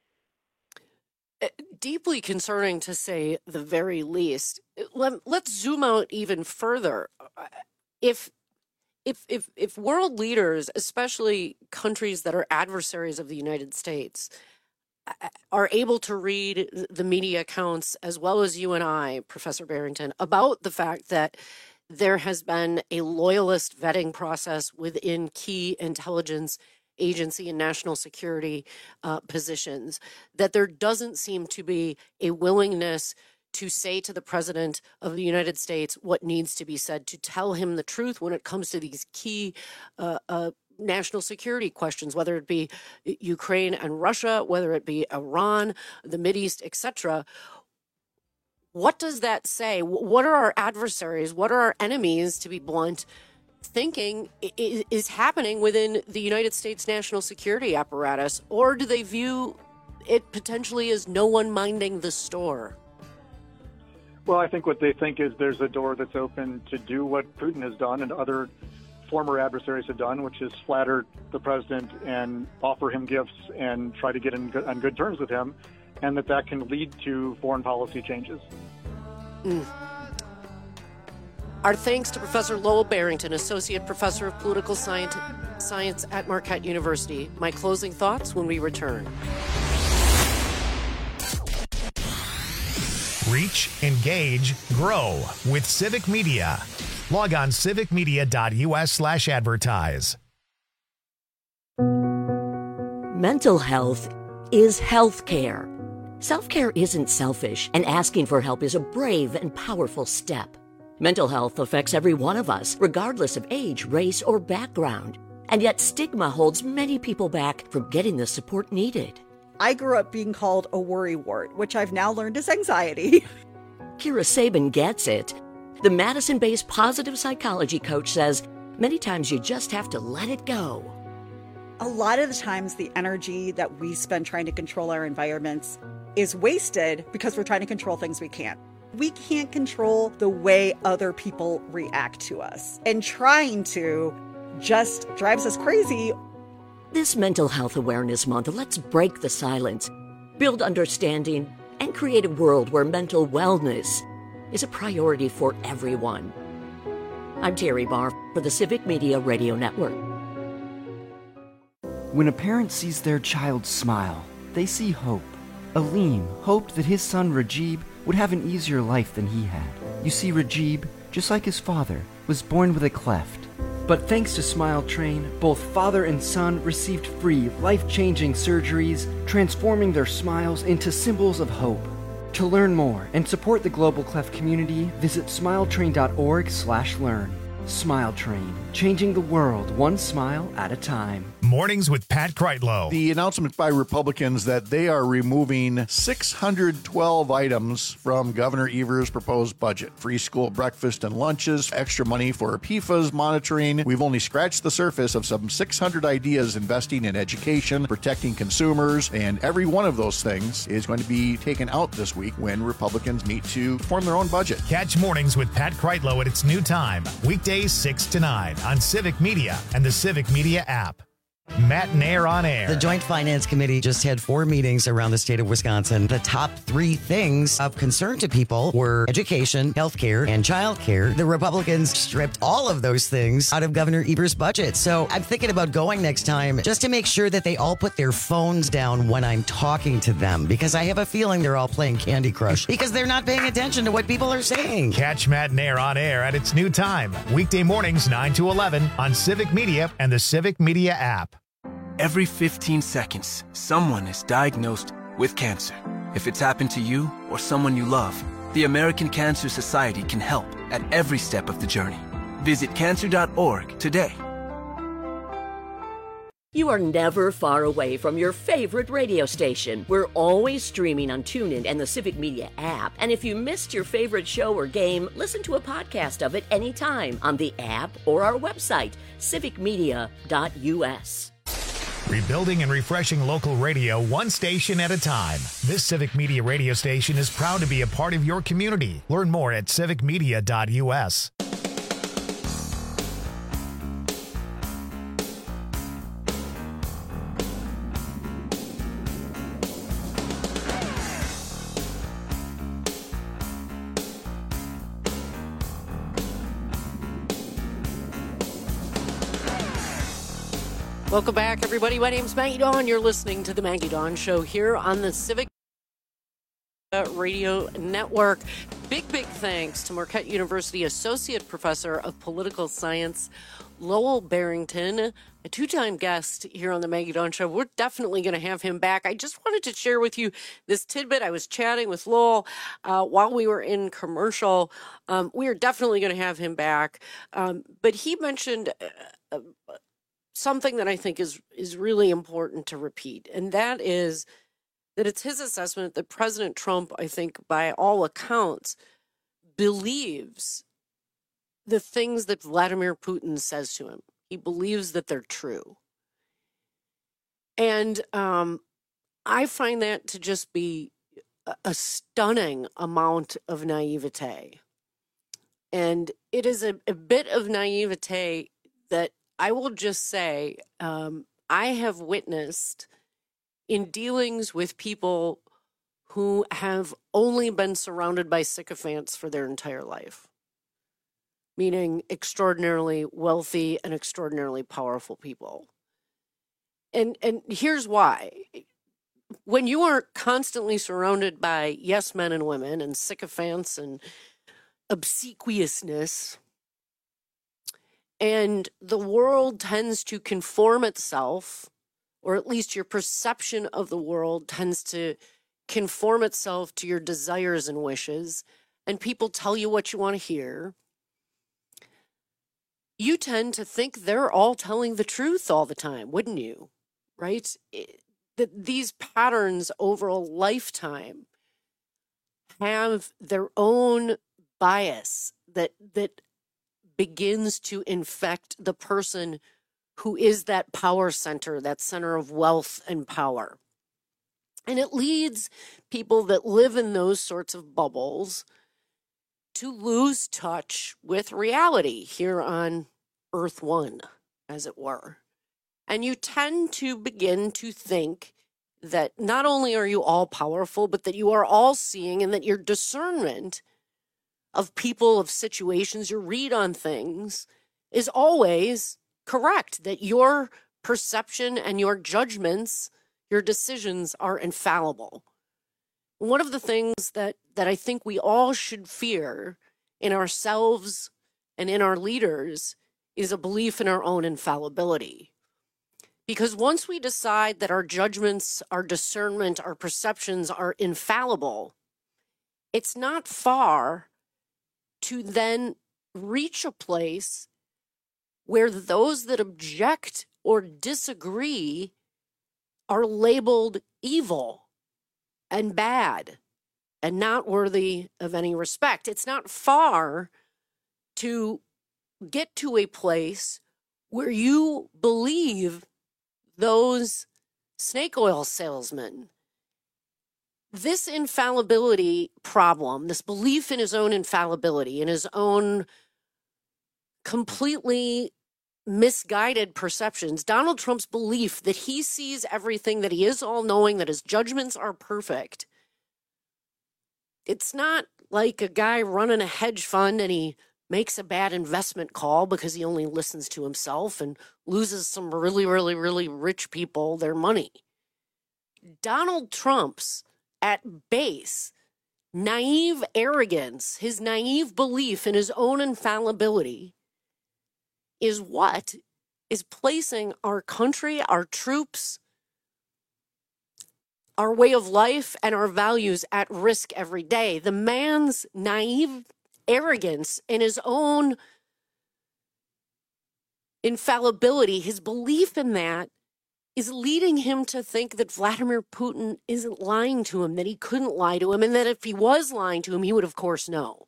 Deeply concerning, to say the very least. Let's zoom out even further. If world leaders, especially countries that are adversaries of the United States, are able to read the media accounts, as well as you and I, Professor Barrington, about the fact that there has been a loyalist vetting process within key intelligence agency and national security positions, that there doesn't seem to be a willingness to say to the president of the United States what needs to be said, to tell him the truth when it comes to these key national security questions, whether it be Ukraine and Russia, whether it be Iran, the Mideast, etc. What does that say? What are our adversaries? What are our enemies, to be blunt, thinking is happening within the United States national security apparatus? Or do they view it potentially as no one minding the store? Well, I think what they think is there's a door that's open to do what Putin has done and other former adversaries have done, which is flatter the president and offer him gifts and try to get on good terms with him, and that can lead to foreign policy changes. Our thanks to Professor Lowell Barrington, Associate Professor of Political Science at Marquette University. My closing thoughts when we return. Reach, engage, grow with Civic Media. Log on civicmedia.us/advertise. Mental health is health care. Self-care isn't selfish, and asking for help is a brave and powerful step. Mental health affects every one of us, regardless of age, race, or background. And yet stigma holds many people back from getting the support needed. I grew up being called a worrywart, which I've now learned is anxiety. Kira Sabin gets it. The Madison-based positive psychology coach says many times you just have to let it go. A lot of the times the energy that we spend trying to control our environments is wasted because we're trying to control things we can't. We can't control the way other people react to us. And trying to just drives us crazy. This Mental Health Awareness Month, let's break the silence, build understanding, and create a world where mental wellness is a priority for everyone. I'm Terry Barr for the Civic Media Radio Network. When a parent sees their child smile, they see hope. Aleem hoped that his son Rajib would have an easier life than he had. You see, Rajib, just like his father, was born with a cleft. But thanks to Smile Train, both father and son received free, life-changing surgeries, transforming their smiles into symbols of hope. To learn more and support the Global Cleft community, visit smiletrain.org/learn. Smile Train, changing the world one smile at a time. Mornings with Pat Kreitlow. The announcement by Republicans that they are removing 612 items from Governor Evers' proposed budget. Free school breakfast and lunches, extra money for PFAS monitoring. We've only scratched the surface of some 600 ideas investing in education, protecting consumers, and every one of those things is going to be taken out this week when Republicans meet to form their own budget. Catch Mornings with Pat Kreitlow at its new time, weekdays 6 to 9 on Civic Media and the Civic Media app. Matt and Air on Air. The Joint Finance Committee just had 4 meetings around the state of Wisconsin. The top 3 things of concern to people were education, healthcare, and childcare. The Republicans stripped all of those things out of Governor Evers' budget. So I'm thinking about going next time just to make sure that they all put their phones down when I'm talking to them, because I have a feeling they're all playing Candy Crush because they're not paying attention to what people are saying. Catch Matt and Air on Air at its new time, weekday mornings 9 to 11 on Civic Media and the Civic Media app. Every 15 seconds, someone is diagnosed with cancer. If it's happened to you or someone you love, the American Cancer Society can help at every step of the journey. Visit cancer.org today. You are never far away from your favorite radio station. We're always streaming on TuneIn and the Civic Media app. And if you missed your favorite show or game, listen to a podcast of it anytime on the app or our website, civicmedia.us. Rebuilding and refreshing local radio one station at a time. This Civic Media radio station is proud to be a part of your community. Learn more at civicmedia.us. Welcome back, everybody. My name's Maggie Dawn. You're listening to the Maggie Dawn Show here on the Civic Radio Network. Big thanks to Marquette University Associate Professor of Political Science, Lowell Barrington, a 2-time guest here on the Maggie Dawn Show. We're definitely going to have him back. I just wanted to share with you this tidbit. I was chatting with Lowell while we were in commercial. We are definitely going to have him back. But he mentioned something that I think is really important to repeat, and that is that it's his assessment that President Trump, I think, by all accounts, believes the things that Vladimir Putin says to him. He believes that they're true. And I find that to just be a stunning amount of naivete. And it is a bit of naivete that I will just say I have witnessed in dealings with people who have only been surrounded by sycophants for their entire life, meaning extraordinarily wealthy and extraordinarily powerful people. And here's why. When you are constantly surrounded by yes men and women and sycophants and obsequiousness, And the world tends to conform itself, or at least your perception of the world tends to conform itself to your desires and wishes, and people tell you what you want to hear. You tend to think they're all telling the truth all the time, wouldn't you? Right? That these patterns over a lifetime have their own bias that begins to infect the person who is that power center, that center of wealth and power. And it leads people that live in those sorts of bubbles to lose touch with reality here on Earth One, as it were. And you tend to begin to think that not only are you all powerful, but that you are all seeing, and that your discernment of people, of situations, your read on things is always correct, that your perception and your judgments, your decisions are infallible. One of the things that I think we all should fear in ourselves and in our leaders is a belief in our own infallibility. Because once we decide that our judgments, our discernment, our perceptions are infallible, it's not far to then reach a place where those that object or disagree are labeled evil and bad and not worthy of any respect. It's not far to get to a place where you believe those snake oil salesmen. This infallibility problem, this belief in his own infallibility, in his own completely misguided perceptions, Donald Trump's belief that he sees everything, that he is all-knowing, that his judgments are perfect. It's not like a guy running a hedge fund and he makes a bad investment call because he only listens to himself and loses some really, really, really rich people their money. Donald Trump's, at base, naive arrogance, his naive belief in his own infallibility is what is placing our country, our troops, our way of life, and our values at risk every day. The man's naive arrogance in his own infallibility, his belief in that, is leading him to think that Vladimir Putin isn't lying to him, that he couldn't lie to him, and that if he was lying to him, he would, of course, know.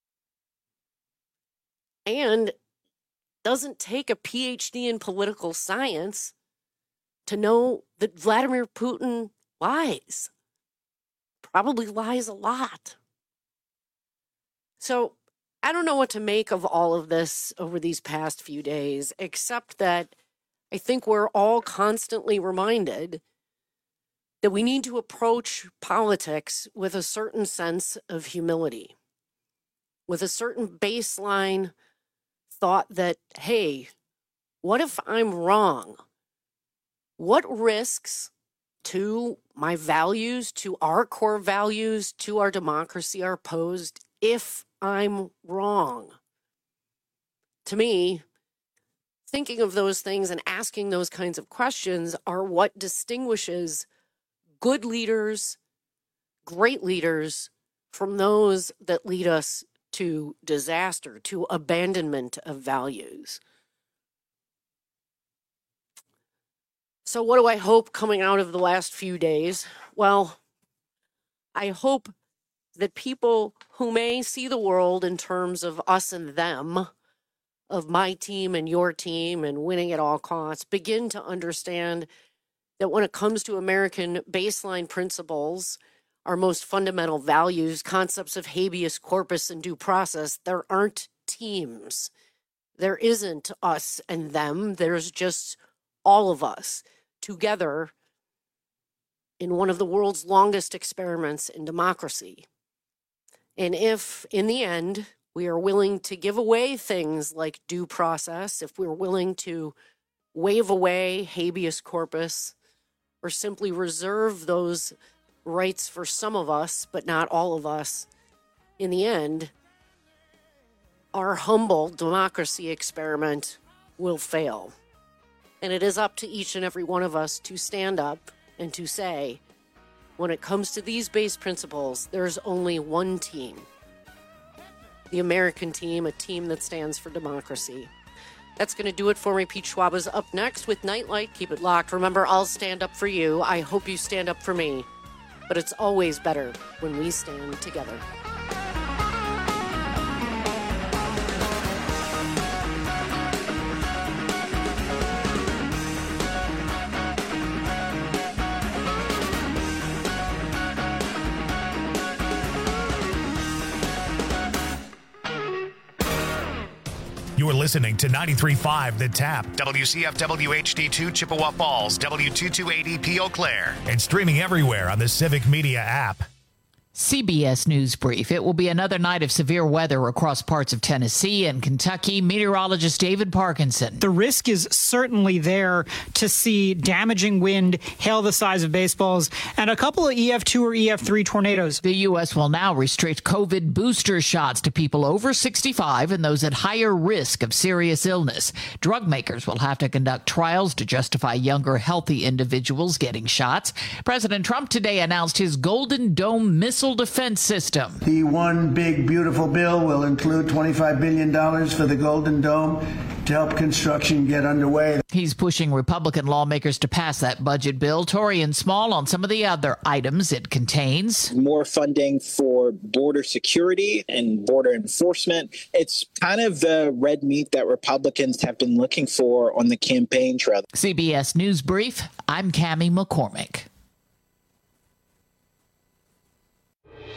And doesn't take a PhD in political science to know that Vladimir Putin lies. Probably lies a lot. So I don't know what to make of all of this over these past few days, except that I think we're all constantly reminded that we need to approach politics with a certain sense of humility, with a certain baseline thought that, hey, what if I'm wrong? What risks to my values, to our core values, to our democracy are posed if I'm wrong? To me, thinking of those things and asking those kinds of questions are what distinguishes good leaders, great leaders, from those that lead us to disaster, to abandonment of values. So what do I hope coming out of the last few days? Well, I hope that people who may see the world in terms of us and them, of my team and your team and winning at all costs, begin to understand that when it comes to American baseline principles, our most fundamental values, concepts of habeas corpus and due process, there aren't teams. There isn't us and them. There's just all of us together in one of the world's longest experiments in democracy. And if, in the end, we are willing to give away things like due process, if we're willing to wave away habeas corpus, or simply reserve those rights for some of us, but not all of us, in the end, our humble democracy experiment will fail. And it is up to each and every one of us to stand up and to say, when it comes to these base principles, there's only one team. The American team, a team that stands for democracy. That's going to do it for me. Pete Schwab is up next with Nightlight. Keep it locked. Remember, I'll stand up for you. I hope you stand up for me. But it's always better when we stand together. You're listening to 93.5 The Tap, WCFW HD2 Chippewa Falls, W228EP Eau Claire, and streaming everywhere on the Civic Media app. CBS News Brief. It will be another night of severe weather across parts of Tennessee and Kentucky. Meteorologist David Parkinson. The risk is certainly there to see damaging wind, hail the size of baseballs, and a couple of EF2 or EF3 tornadoes. The U.S. will now restrict COVID booster shots to people over 65 and those at higher risk of serious illness. Drug makers will have to conduct trials to justify younger, healthy individuals getting shots. President Trump today announced his Golden Dome missile defense system. The one big, beautiful bill will include $25 billion for the Golden Dome to help construction get underway. He's pushing Republican lawmakers to pass that budget bill. Tory and Small on some of the other items it contains. More funding for border security and border enforcement. It's kind of the red meat that Republicans have been looking for on the campaign trail. CBS News Brief, I'm Cammie McCormick.